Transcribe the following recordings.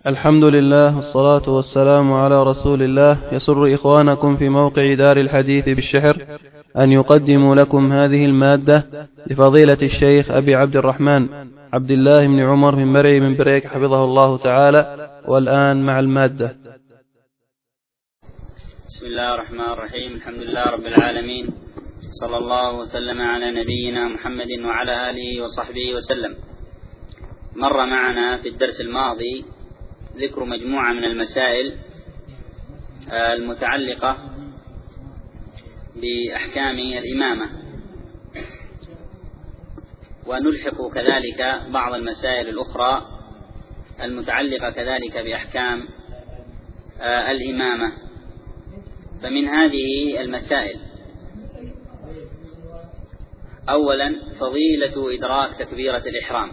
الحمد لله والصلاة والسلام على رسول الله. يسر إخوانكم في موقع دار الحديث بالشحر أن يقدموا لكم هذه المادة لفضيلة الشيخ أبي عبد الرحمن عبد الله بن عمر بن مرعي من بريك حفظه الله تعالى. والآن مع المادة. بسم الله الرحمن الرحيم. الحمد لله رب العالمين، صلى الله وسلم على نبينا محمد وعلى آله وصحبه وسلم. مر معنا في الدرس الماضي ذكر مجموعة من المسائل المتعلقة بأحكام الإمامة، ونلحق كذلك بعض المسائل الأخرى المتعلقة كذلك بأحكام الإمامة. فمن هذه المسائل أولا فضيلة إدراك تكبيرة الإحرام،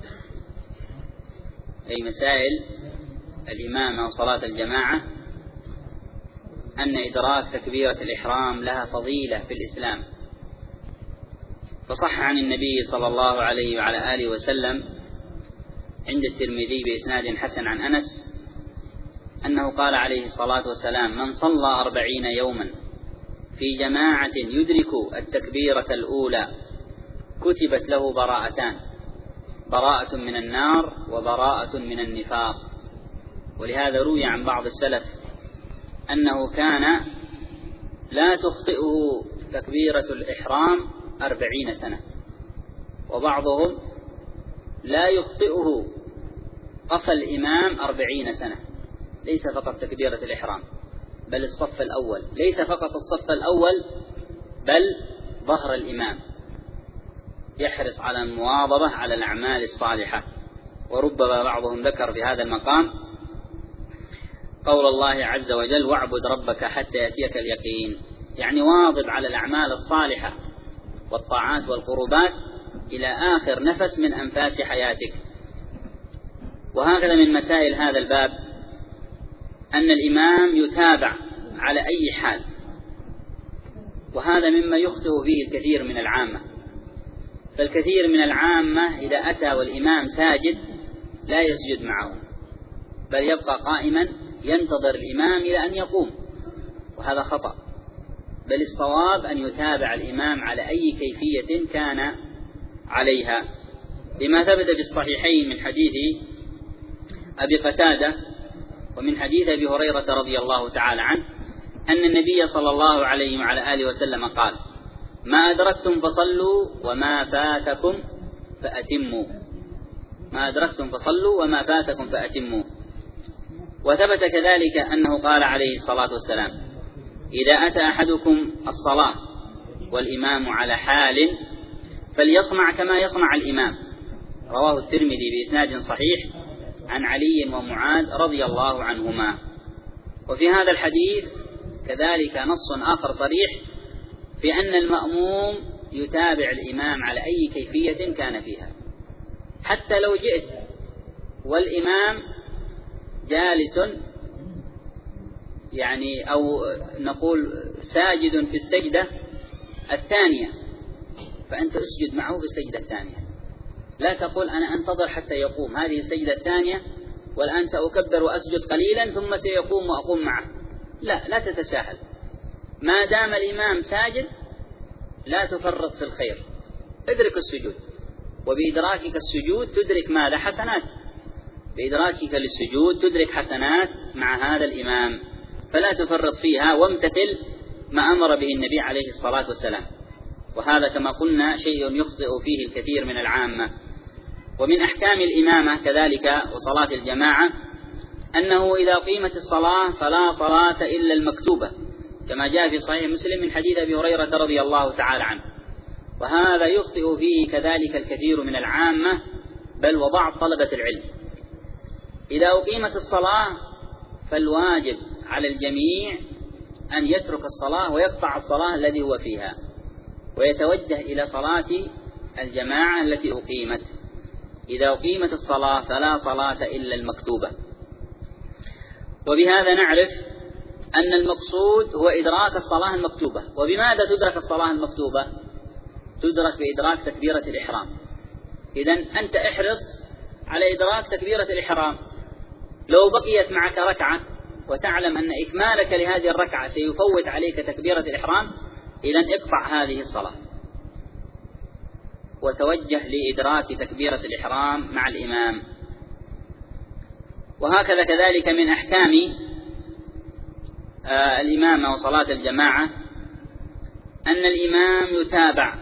أي مسائل الإمامة وصلاة الجماعة، أن إدراك تكبيرة الإحرام لها فضيلة في الإسلام. فصح عن النبي صلى الله عليه وعلى آله وسلم عند الترمذي بإسناد حسن عن أنس أنه قال عليه الصلاة والسلام: من صلى 40 يوما في جماعة يدرك التكبيرة الأولى كتبت له براءتان، براءة من النار وبراءة من النفاق. ولهذا روي عن بعض السلف أنه كان لا تخطئه تكبيرة الإحرام 40 سنة، وبعضهم لا يخطئه قف الإمام 40 سنة، ليس فقط تكبيرة الإحرام بل الصف الأول، ليس فقط الصف الأول بل ظهر الإمام، يحرص على المواظبة على الأعمال الصالحة. وربما بعضهم ذكر في هذا المقام قول الله عز وجل: واعبد ربك حتى يأتيك اليقين، يعني واظب على الأعمال الصالحة والطاعات والقربات إلى آخر نفس من أنفاس حياتك. وهكذا من مسائل هذا الباب أن الإمام يتابع على أي حال، وهذا مما يخطئ فيه الكثير من العامة. فالكثير من العامة إذا أتى والإمام ساجد لا يسجد معه، بل يبقى قائما ينتظر الإمام إلى أن يقوم، وهذا خطأ. بل الصواب أن يتابع الإمام على أي كيفية كان عليها، لما ثبت في الصحيحين من حديث أبي قتادة ومن حديث أبي هريرة رضي الله تعالى عنه أن النبي صلى الله عليه وعلى آله وسلم قال: ما أدركتم فصلوا وما فاتكم فأتموا، ما أدركتم فصلوا وما فاتكم فأتموا. وثبت كذلك أنه قال عليه الصلاة والسلام: إذا أتى أحدكم الصلاة والإمام على حال فليصنع كما يصنع الإمام. رواه الترمذي بإسناد صحيح عن علي ومعاذ رضي الله عنهما. وفي هذا الحديث كذلك نص آخر صريح في أن المأموم يتابع الإمام على أي كيفية كان فيها، حتى لو جئت والإمام جالس يعني أو نقول ساجد في السجدة الثانية، فأنت أسجد معه في السجدة الثانية، لا تقول أنا أنتظر حتى يقوم، هذه السجدة الثانية والآن سأكبر وأسجد قليلا ثم سيقوم وأقوم معه. لا تتساهل، ما دام الإمام ساجد لا تفرط في الخير، ادرك السجود، وبإدراكك السجود تدرك ماذا؟ حسنات، بإدراكك للسجود تدرك حسنات مع هذا الإمام، فلا تفرط فيها، وامتثل ما أمر به النبي عليه الصلاة والسلام. وهذا كما قلنا شيء يخطئ فيه الكثير من العامة. ومن أحكام الإمامة كذلك وصلاة الجماعة أنه إذا قيمت الصلاة فلا صلاة إلا المكتوبة، كما جاء في صحيح مسلم من حديث أبي هريرة رضي الله تعالى عنه. وهذا يخطئ فيه كذلك الكثير من العامة بل وبعض طلبة العلم. إذا أقيمت الصلاة فالواجب على الجميع أن يترك الصلاة ويقطع الصلاة الذي هو فيها ويتوجه إلى صلاة الجماعة التي أقيمت. إذا أقيمت الصلاة فلا صلاة إلا المكتوبة. وبهذا نعرف أن المقصود هو إدراك الصلاة المكتوبة. وبماذا تدرك الصلاة المكتوبة؟ تدرك بإدراك تكبيرة الإحرام. إذن أنت احرص على إدراك تكبيرة الإحرام، لو بقيت معك ركعة وتعلم أن إكمالك لهذه الركعة سيفوت عليك تكبيرة الإحرام، إذن اقطع هذه الصلاة وتوجه لإدراك تكبيرة الإحرام مع الإمام. وهكذا كذلك من أحكام الإمامة وصلاة الجماعة أن الإمام يتابع،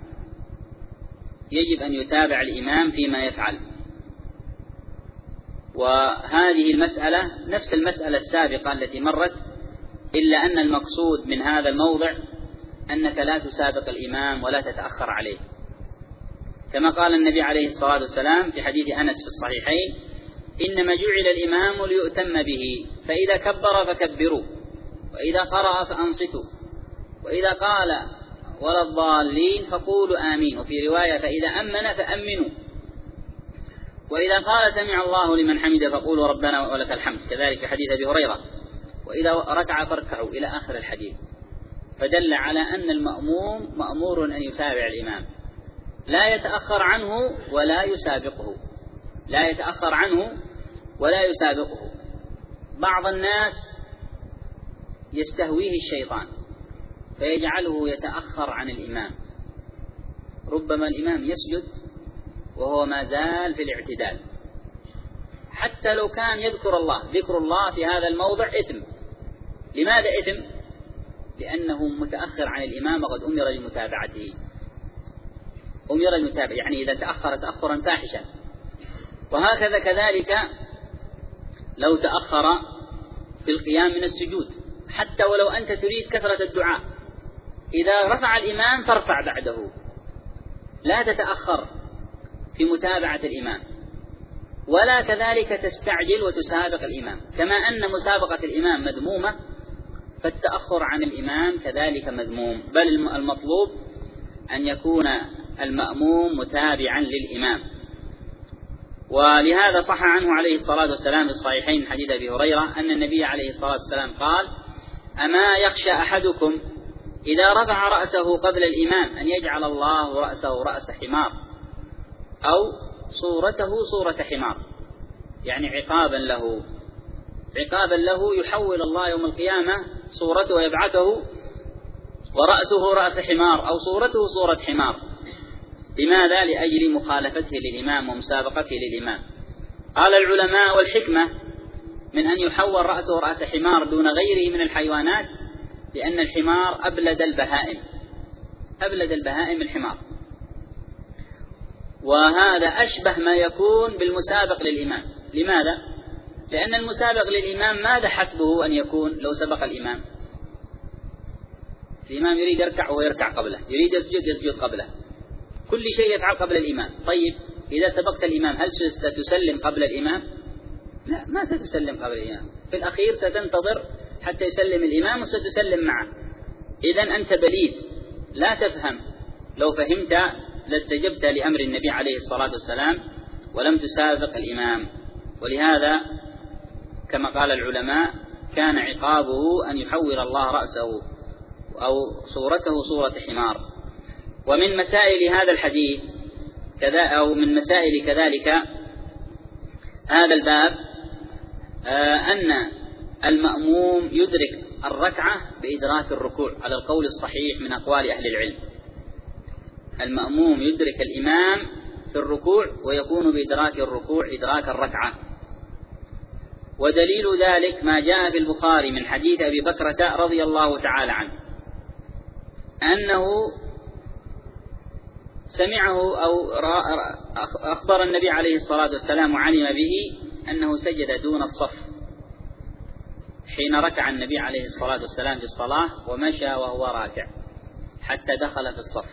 يجب أن يتابع الإمام فيما يفعل. وهذه المسألة نفس المسألة السابقة التي مرت، إلا أن المقصود من هذا الموضع أنك لا تسابق الإمام ولا تتأخر عليه، كما قال النبي عليه الصلاة والسلام في حديث أنس في الصحيحين: إنما جعل الإمام ليؤتم به، فإذا كبر فكبروا، وإذا قرأ فأنصتوا، وإذا قال ولا الضالين فقولوا آمين، وفي رواية فإذا أمن فأمنوا، وإذا قال سمع الله لمن حمده فقولوا ربنا ولك الحمد، كذلك في حديث أبي هريرة: وإذا ركع فاركعوا، إلى آخر الحديث. فدل على أن المأموم مأمور أن يتابع الإمام، لا يتأخر عنه ولا يسابقه، لا يتأخر عنه ولا يسابقه. بعض الناس يستهويه الشيطان فيجعله يتأخر عن الإمام، ربما الإمام يسجد وهو ما زال في الاعتدال، حتى لو كان يذكر الله، ذكر الله في هذا الموضع إثم. لماذا إثم؟ لأنه متأخر عن الإمام وقد أمر بمتابعته، أمر المتابعة، يعني إذا تأخر تأخرا فاحشا. وهكذا كذلك لو تأخر في القيام من السجود، حتى ولو أنت تريد كثرة الدعاء، إذا رفع الإمام ترفع بعده، لا تتأخر في متابعة الإمام، ولا كذلك تستعجل وتسابق الإمام. كما أن مسابقة الإمام مذمومة، فالتأخر عن الإمام كذلك مذموم، بل المطلوب أن يكون المأموم متابعا للإمام. ولهذا صح عنه عليه الصلاة والسلام في الصحيحين حديث أبي هريرة أن النبي عليه الصلاة والسلام قال: أما يخشى أحدكم إذا رفع رأسه قبل الإمام أن يجعل الله رأسه رأس حمار أو صورته صورة حمار، يعني عقابا له يحول الله يوم القيامة صورته ويبعثه ورأسه رأس حمار أو صورته صورة حمار. لماذا؟ لأجل مخالفته للإمام ومسابقته للإمام. قال العلماء: والحكمة من أن يحول رأسه رأس حمار دون غيره من الحيوانات لأن الحمار أبلد البهائم الحمار، وهذا أشبه ما يكون بالمسابق للإمام. لماذا؟ لأن المسابق للإمام ماذا حسبه أن يكون لو سبق الإمام؟ الإمام يريد يركع وهو يركع قبله، يريد يسجد قبله، كل شيء يفعل قبل الإمام. طيب إذا سبقت الإمام هل ستسلم قبل الإمام؟ لا، ما ستسلم قبل الإمام، في الأخير ستنتظر حتى يسلم الإمام وستسلم معه. إذن أنت بليد لا تفهم، لو فهمت لاستجبت لأمر النبي عليه الصلاة والسلام ولم تسابق الإمام. ولهذا كما قال العلماء كان عقابه أن يحول الله رأسه أو صورته صورة حمار. ومن مسائل هذا الحديث أو من مسائل كذلك هذا الباب أن المأموم يدرك الركعة بإدراك الركوع على القول الصحيح من أقوال أهل العلم. المأموم يدرك الإمام في الركوع ويكون بإدراك الركوع إدراك الركعة. ودليل ذلك ما جاء في البخاري من حديث أبي بكرة رضي الله تعالى عنه أنه سمعه أو أخبر النبي عليه الصلاة والسلام وعلم به أنه سجد دون الصف حين ركع النبي عليه الصلاة والسلام في الصلاة ومشى وهو راكع حتى دخل في الصف،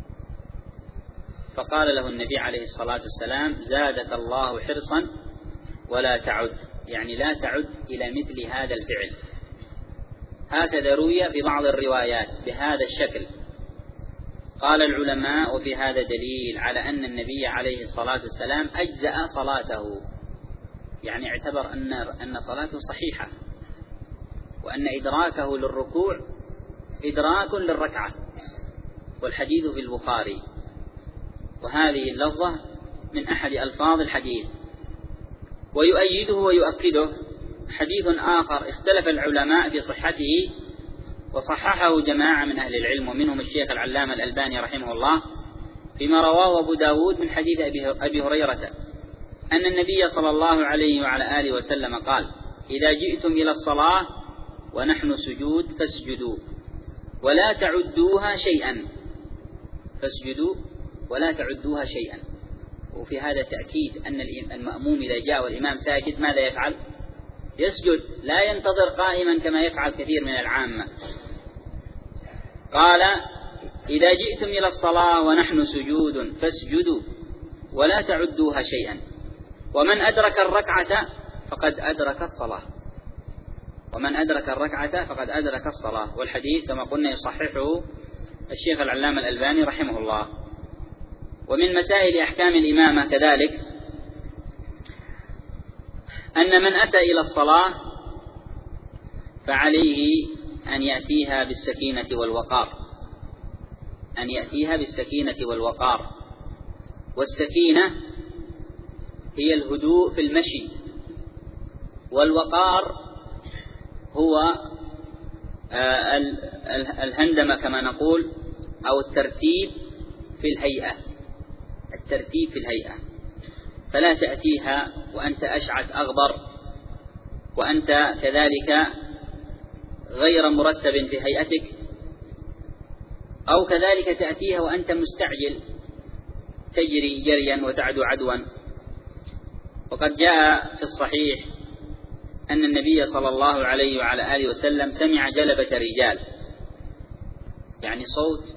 فقال له النبي عليه الصلاة والسلام: زادك الله حرصا ولا تعد، يعني لا تعد إلى مثل هذا الفعل. هكذا روي في بعض الروايات بهذا الشكل. قال العلماء: وفي هذا دليل على أن النبي عليه الصلاة والسلام أجزأ صلاته، يعني اعتبر أن صلاته صحيحة، وأن إدراكه للركوع إدراك للركعة، والحديث في البخاري، وهذه اللفظة من أحد ألفاظ الحديث. ويؤيده ويؤكده حديث آخر اختلف العلماء في صحته وصححه جماعة من أهل العلم ومنهم الشيخ العلامة الألباني رحمه الله، فيما رواه أبو داود من حديث أبي هريرة أن النبي صلى الله عليه وعلى آله وسلم قال: إذا جئتم إلى الصلاة ونحن سجود فاسجدوا ولا تعدوها شيئا، فاسجدوا ولا تعدوها شيئا. وفي هذا تأكيد أن المأموم إذا جاء والإمام ساجد ماذا يفعل؟ يسجد، لا ينتظر قائما كما يفعل كثير من العامة. قال: إذا جئتم إلى الصلاة ونحن سجود فاسجدوا ولا تعدوها شيئا، ومن أدرك الركعة فقد أدرك الصلاة، ومن أدرك الركعة فقد أدرك الصلاة. والحديث كما قلنا يصححه الشيخ العلامة الألباني رحمه الله. ومن مسائل أحكام الإمامة كذلك أن من أتى إلى الصلاة فعليه أن يأتيها بالسكينة والوقار، أن يأتيها بالسكينة والوقار. والسكينة هي الهدوء في المشي، والوقار هو الهندمة كما نقول، أو الترتيب في الهيئة، الترتيب في الهيئة. فلا تأتيها وأنت أشعث أغبر وأنت كذلك غير مرتب في هيئتك، أو كذلك تأتيها وأنت مستعجل تجري جريا وتعدو عدوا. وقد جاء في الصحيح أن النبي صلى الله عليه وعلى آله وسلم سمع جلبة رجال، يعني صوت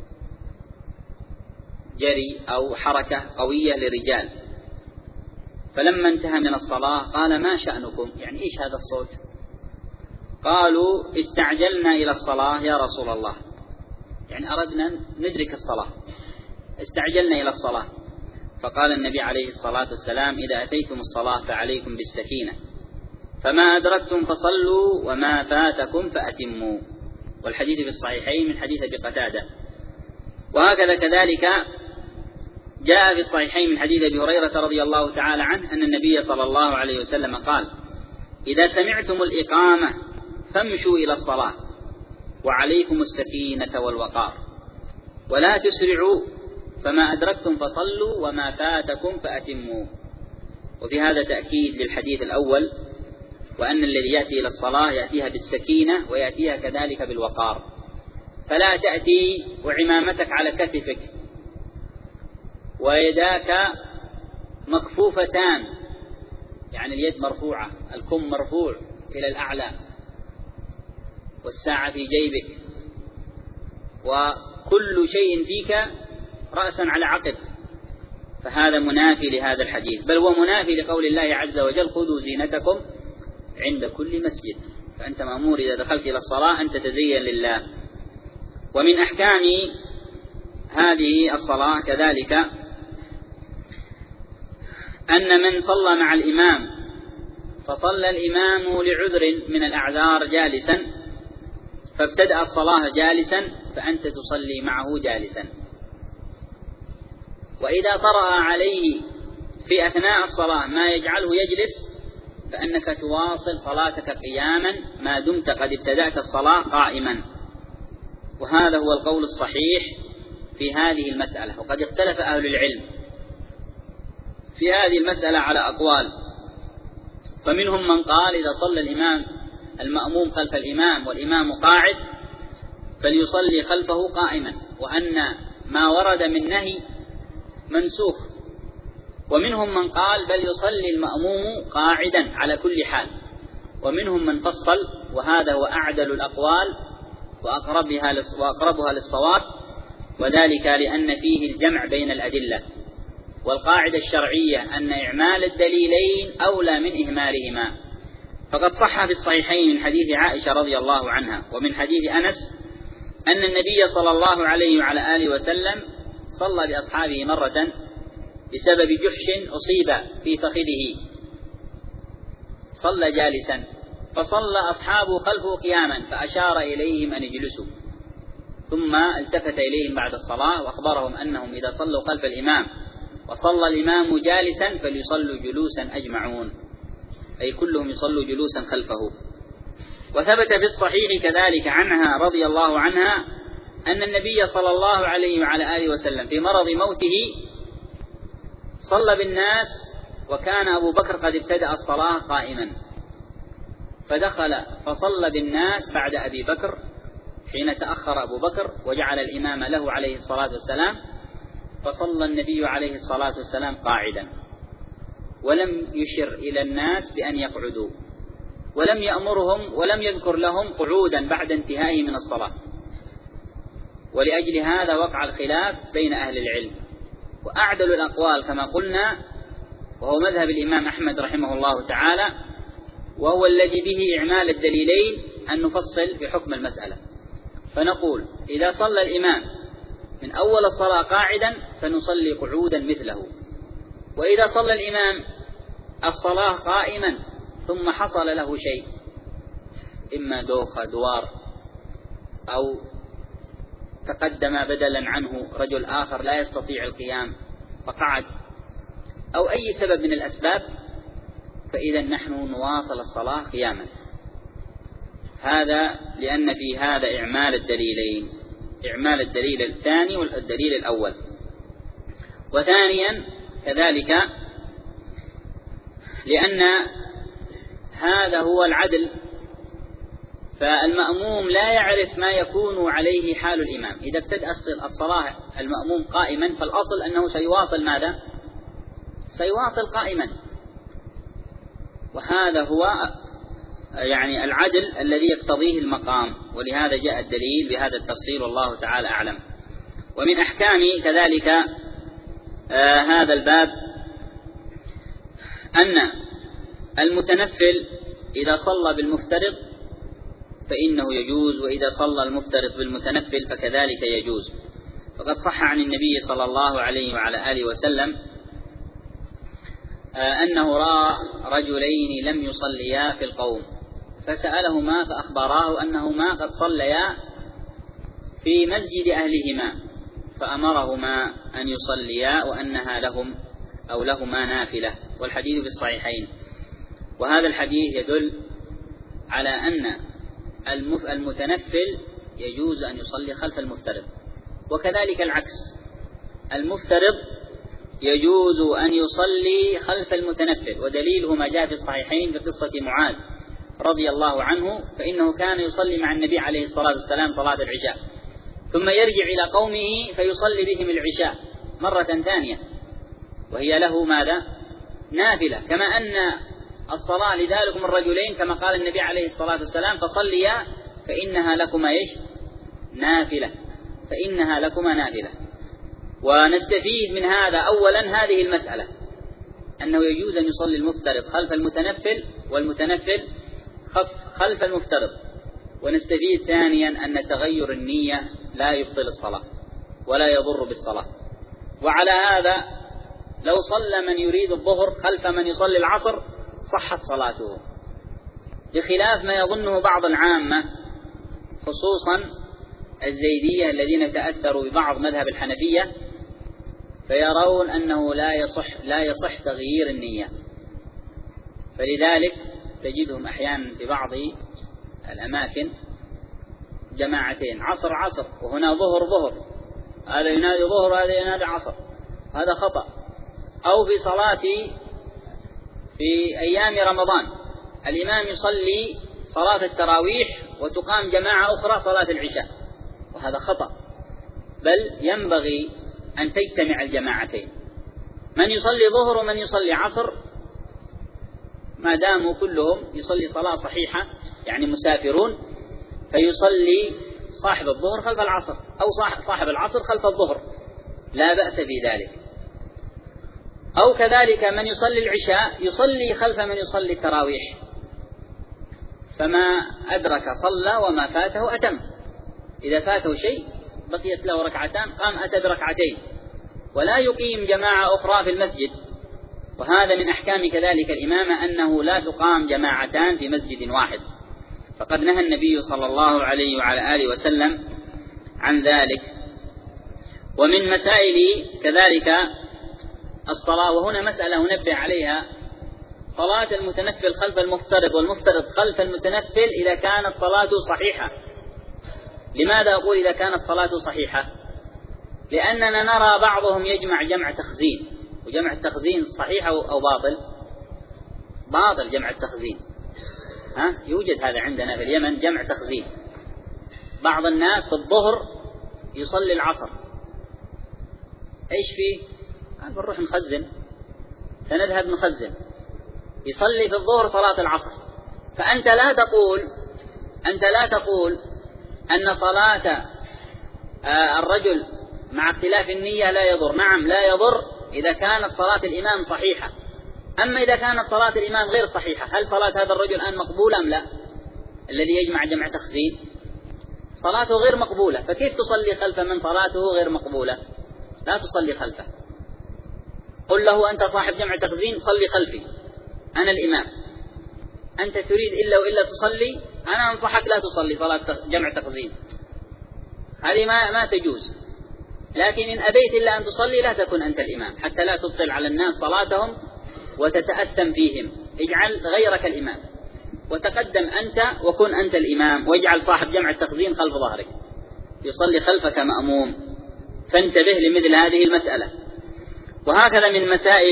جري أو حركة قوية لرجال، فلما انتهى من الصلاة قال: ما شأنكم؟ يعني إيش هذا الصوت؟ قالوا: استعجلنا إلى الصلاة يا رسول الله، يعني أردنا ندرك الصلاة، استعجلنا إلى الصلاة. فقال النبي عليه الصلاة والسلام: إذا أتيتم الصلاة فعليكم بالسكينة، فما أدركتم فصلوا وما فاتكم فأتموا. والحديث في الصحيحين من حديث أبي قتادة. وهكذا كذلك جاء في الصحيحين من حديث أبي هريرة رضي الله تعالى عنه أن النبي صلى الله عليه وسلم قال: إذا سمعتم الإقامة فامشوا إلى الصلاة وعليكم السكينة والوقار ولا تسرعوا، فما أدركتم فصلوا وما فاتكم فأتموا. وفي هذا تأكيد للحديث الأول، وأن الذي يأتي إلى الصلاة يأتيها بالسكينة ويأتيها كذلك بالوقار. فلا تأتي وعمامتك على كتفك ويداك مكفوفتان، يعني اليد مرفوعة، الكم مرفوع إلى الأعلى، والساعة في جيبك، وكل شيء فيك رأسا على عقب، فهذا منافي لهذا الحديث، بل هو منافي لقول الله عز وجل: خذوا زينتكم عند كل مسجد. فأنت مأمور إذا دخلت إلى الصلاة أن تتزين لله. ومن أحكام هذه الصلاة كذلك أن من صلى مع الإمام فصلى الإمام لعذر من الأعذار جالسا، فابتدأ الصلاة جالسا، فأنت تصلي معه جالسا. وإذا طرأ عليه في أثناء الصلاة ما يجعله يجلس، فأنك تواصل صلاتك قياما ما دمت قد ابتدأت الصلاة قائما. وهذا هو القول الصحيح في هذه المسألة. وقد اختلف أهل العلم في هذه المسألة على أقوال، فمنهم من قال: إذا صلى الإمام المأموم خلف الإمام والإمام قاعد فليصلي خلفه قائما، وأن ما ورد من نهي منسوخ. ومنهم من قال: بل يصلي المأموم قاعدا على كل حال. ومنهم من فصل، وهذا هو أعدل الأقوال وأقربها للصواب، وذلك لأن فيه الجمع بين الأدلة. والقاعدة الشرعية أن إعمال الدليلين أولى من إهمالهما. فقد صح في الصحيحين من حديث عائشة رضي الله عنها ومن حديث أنس أن النبي صلى الله عليه وعلى آله وسلم صلى بأصحابه مرة بسبب جحش أصيب في فخذه، صلى جالسا، فصلى أصحابه خلفه قياما فأشار إليهم أن يجلسوا، ثم التفت إليهم بعد الصلاة وأخبرهم أنهم إذا صلوا خلف الإمام وصلى الإمام جالسا فليصلوا جلوسا أجمعون. أي كلهم يصلوا جلوسا خلفه. وثبت في الصحيح كذلك عنها رضي الله عنها أن النبي صلى الله عليه وعلى آله وسلم في مرض موته صلى بالناس، وكان أبو بكر قد ابتدأ الصلاة قائما، فدخل فصلى بالناس بعد أبي بكر حين تأخر أبو بكر وجعل الإمام له عليه الصلاة والسلام، فصلى النبي عليه الصلاة والسلام قاعدا، ولم يشر إلى الناس بأن يقعدوا، ولم يأمرهم ولم يذكر لهم قعودا بعد انتهائه من الصلاة. ولأجل هذا وقع الخلاف بين أهل العلم، وأعدل الأقوال كما قلنا وهو مذهب الإمام أحمد رحمه الله تعالى، وهو الذي به إعمال الدليلين، أن نفصل بحكم المسألة، فنقول إذا صلى الإمام من أول الصلاة قاعدا فنصلي قعودا مثله، وإذا صلى الإمام الصلاة قائما ثم حصل له شيء، إما دوخة دوار أو تقدم بدلا عنه رجل آخر لا يستطيع القيام فقعد، أو أي سبب من الأسباب، فإذا نحن نواصل الصلاة قياما. هذا لأن في هذا إعمال الدليلين، إعمال الدليل الثاني والدليل الأول. وثانيا كذلك لأن هذا هو العدل، فالمأموم لا يعرف ما يكون عليه حال الإمام. إذا ابتدأ الصلاة المأموم قائما فالأصل أنه سيواصل ماذا؟ سيواصل قائما، وهذا هو يعني العدل الذي يقتضيه المقام، ولهذا جاء الدليل بهذا التفصيل والله تعالى أعلم. ومن أحكام كذلك هذا الباب أن المتنفل إذا صلى بالمفترض فإنه يجوز، وإذا صلى المفترض بالمتنفل فكذلك يجوز. فقد صح عن النبي صلى الله عليه وعلى آله وسلم أنه رأى رجلين لم يصليا في القوم، فسألهما فأخبراه أنهما قد صليا في مسجد أهلهما، فأمرهما أن يصليا وأنها لهم أو لهما نافلة، والحديث في الصحيحين. وهذا الحديث يدل على أن المتنفل يجوز أن يصلي خلف المفترض، وكذلك العكس، المفترض يجوز أن يصلي خلف المتنفل. ودليله ما جاء في الصحيحين بقصة معاذ رضي الله عنه، فإنه كان يصلي مع النبي عليه الصلاة والسلام صلاة العشاء، ثم يرجع إلى قومه فيصلي بهم العشاء مرة ثانية، وهي له ماذا؟ نافلة، كما أن الصلاة لذلكم الرجلين كما قال النبي عليه الصلاة والسلام فصليا فإنها لكما إيش؟ نافلة، فإنها لكما نافلة. ونستفيد من هذا أولا هذه المسألة أنه يجوز أن يصلي المفترض خلف المتنفل والمتنفل خلف المفترض. ونستفيد ثانيا أن تغير النية لا يبطل الصلاة ولا يضر بالصلاة. وعلى هذا لو صلى من يريد الظهر خلف من يصلي العصر صحت صلاته، بخلاف ما يظنه بعض العامة خصوصا الزيدية الذين تأثروا ببعض مذهب الحنفية، فيرون أنه لا يصح تغيير النية، فلذلك تجدهم أحيانا في بعض الأماكن جماعتين، عصر عصر وهنا ظهر ظهر، هذا ينادي ظهر وهذا ينادي عصر، هذا خطأ. أو في صلاة في أيام رمضان الإمام يصلي صلاة التراويح وتقام جماعة أخرى صلاة العشاء، وهذا خطأ، بل ينبغي أن تجتمع الجماعتين، من يصلي ظهر ومن يصلي عصر، ما داموا كلهم يصلي صلاة صحيحة يعني مسافرون، فيصلي صاحب الظهر خلف العصر أو صاحب العصر خلف الظهر، لا بأس بذلك. أو كذلك من يصلي العشاء يصلي خلف من يصلي التراويح، فما أدرك صلى وما فاته أتم، إذا فاته شيء بقيت له ركعتان قام أتى بركعتين، ولا يقيم جماعة أخرى في المسجد. وهذا من أحكام كذلك الإمامة أنه لا تقام جماعتان في مسجد واحد، فقد نهى النبي صلى الله عليه وعلى آله وسلم عن ذلك. ومن مسائل كذلك الصلاة، وهنا مسألة ننبه عليها صلاة المتنفل خلف المفترض والمفترض خلف المتنفل إذا كانت صلاته صحيحة. لماذا أقول إذا كانت صلاته صحيحة؟ لأننا نرى بعضهم يجمع جمع تخزين، وجمع التخزين صحيح أو باطل؟ باطل جمع التخزين. يوجد هذا عندنا في اليمن جمع تخزين. بعض الناس في الظهر يصلي العصر، إيش فيه؟ قال بنروح نخزن، سنذهب نخزن، يصلي في الظهر صلاة العصر. فأنت لا تقول أن صلاة الرجل مع اختلاف النية لا يضر. نعم لا يضر إذا كانت صلاة الإمام صحيحة. أما إذا كانت صلاة الإمام غير صحيحة، هل صلاة هذا الرجل الآن مقبولة أم لا؟ الذي يجمع جمع تخزين صلاته غير مقبولة، فكيف تصلي خلف من صلاته غير مقبولة؟ لا تصلي خلفه. قل له أنت صاحب جمع تخزين صلي خلفي، أنا الإمام. أنت تريد إلا تصلي، أنا أنصحك لا تصلي صلاة جمع تخزين، هذه ما تجوز. لكن إن أبيت إلا أن تصلي لا تكن أنت الإمام، حتى لا تبطل على الناس صلاتهم وتتأثم فيهم. اجعل غيرك الإمام وتقدم أنت وكن أنت الإمام، واجعل صاحب جمع التخزين خلف ظهرك يصلي خلفك مأموم. فانتبه لمثل هذه المسألة. وهكذا من مسائل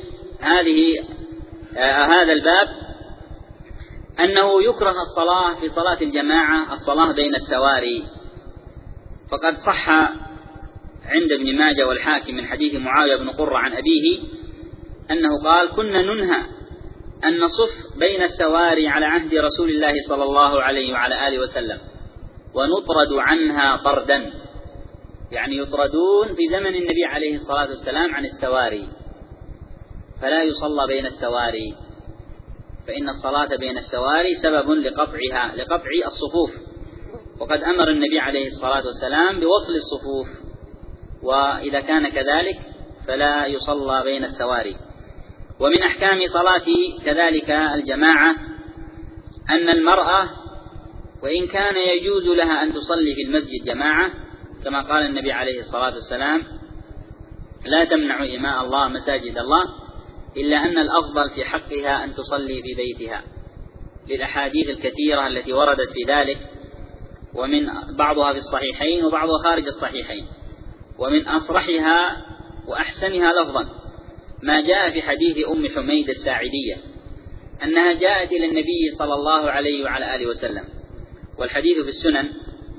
هذا الباب أنه يكره الصلاة في صلاة الجماعة، الصلاة بين السواري. فقد صح عند ابن ماجه والحاكم من حديث معاوية بن قرة عن أبيه أنه قال: كنا ننهى أن نصف بين السواري على عهد رسول الله صلى الله عليه وعلى آله وسلم، ونطرد عنها طردا، يعني يطردون في زمن النبي عليه الصلاة والسلام عن السواري، فلا يصلى بين السواري، فإن الصلاة بين السواري سبب لقطع الصفوف. وقد أمر النبي عليه الصلاة والسلام بوصل الصفوف، وإذا كان كذلك فلا يصلى بين السواري. ومن أحكام صلاة كذلك الجماعة أن المرأة وإن كان يجوز لها أن تصلي في المسجد جماعة، كما قال النبي عليه الصلاة والسلام: لا تمنعوا إماء الله مساجد الله، إلا أن الأفضل في حقها أن تصلي في بيتها، للأحاديث الكثيرة التي وردت في ذلك، ومن بعضها في الصحيحين وبعضها خارج الصحيحين. ومن أصرحها وأحسنها لفظا ما جاء في حديث أم حميد الساعدية أنها جاءت إلى النبي صلى الله عليه وعلى آله وسلم، والحديث في السنن،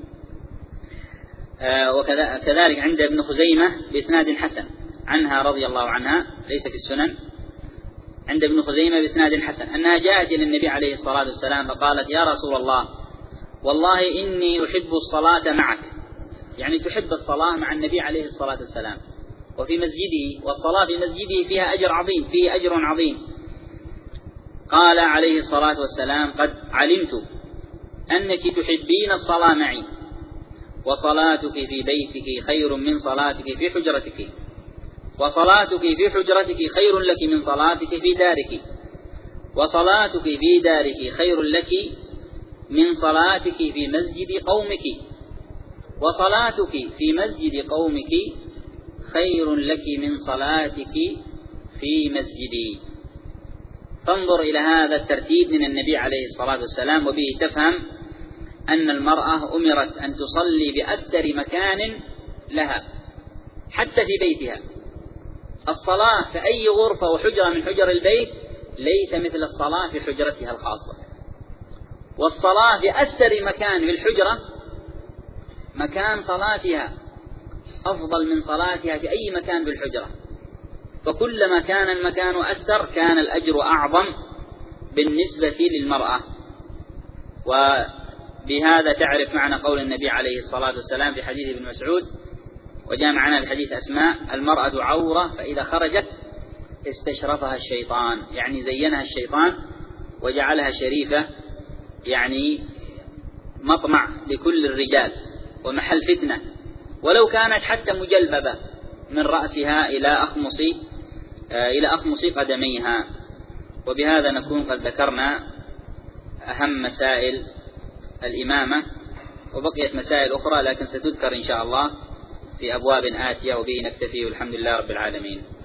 وكذلك عند ابن خزيمة بإسناد حسن عنها رضي الله عنها، ليس في السنن، عند ابن خزيمة بإسناد حسن أنها جاءت إلى النبي عليه الصلاة والسلام فقالت: يا رسول الله، والله إني أحب الصلاة معك، يعني تحب الصلاة مع النبي عليه الصلاة والسلام وفي مسجده، والصلاة في مسجده فيها أجر عظيم. قال عليه الصلاة والسلام: قد علمت أنك تحبين الصلاة معي، وصلاتك في بيتك خير من صلاتك في حجرتك، وصلاتك في حجرتك خير لك من صلاتك في دارك، وصلاتك في دارك خير لك من صلاتك في مسجد قومك، وصلاتك في مسجد قومك خير لك من صلاتك في مسجدي. فانظر إلى هذا الترتيب من النبي عليه الصلاة والسلام، وبه تفهم أن المرأة أمرت أن تصلي بأستر مكان لها حتى في بيتها. الصلاة في أي غرفة وحجرة من حجر البيت ليس مثل الصلاة في حجرتها الخاصة، والصلاة في أستر مكان في الحجرة مكان صلاتها أفضل من صلاتها في أي مكان في الحجرة، فكلما كان المكان أستر كان الأجر أعظم بالنسبة للمرأة. وبهذا تعرف معنى قول النبي عليه الصلاة والسلام في حديث ابن مسعود، وجاء معنا في حديث أسماء: المرأة عورة فإذا خرجت استشرفها الشيطان، يعني زينها الشيطان وجعلها شريفة، يعني مطمع لكل الرجال ومحل فتنة، ولو كانت حتى مجلببة من رأسها إلى أخمص قدميها. وبهذا نكون قد ذكرنا أهم مسائل الإمامة، وبقيت مسائل أخرى لكن ستذكر إن شاء الله في أبواب آتية، وبه نكتفي، والحمد لله رب العالمين.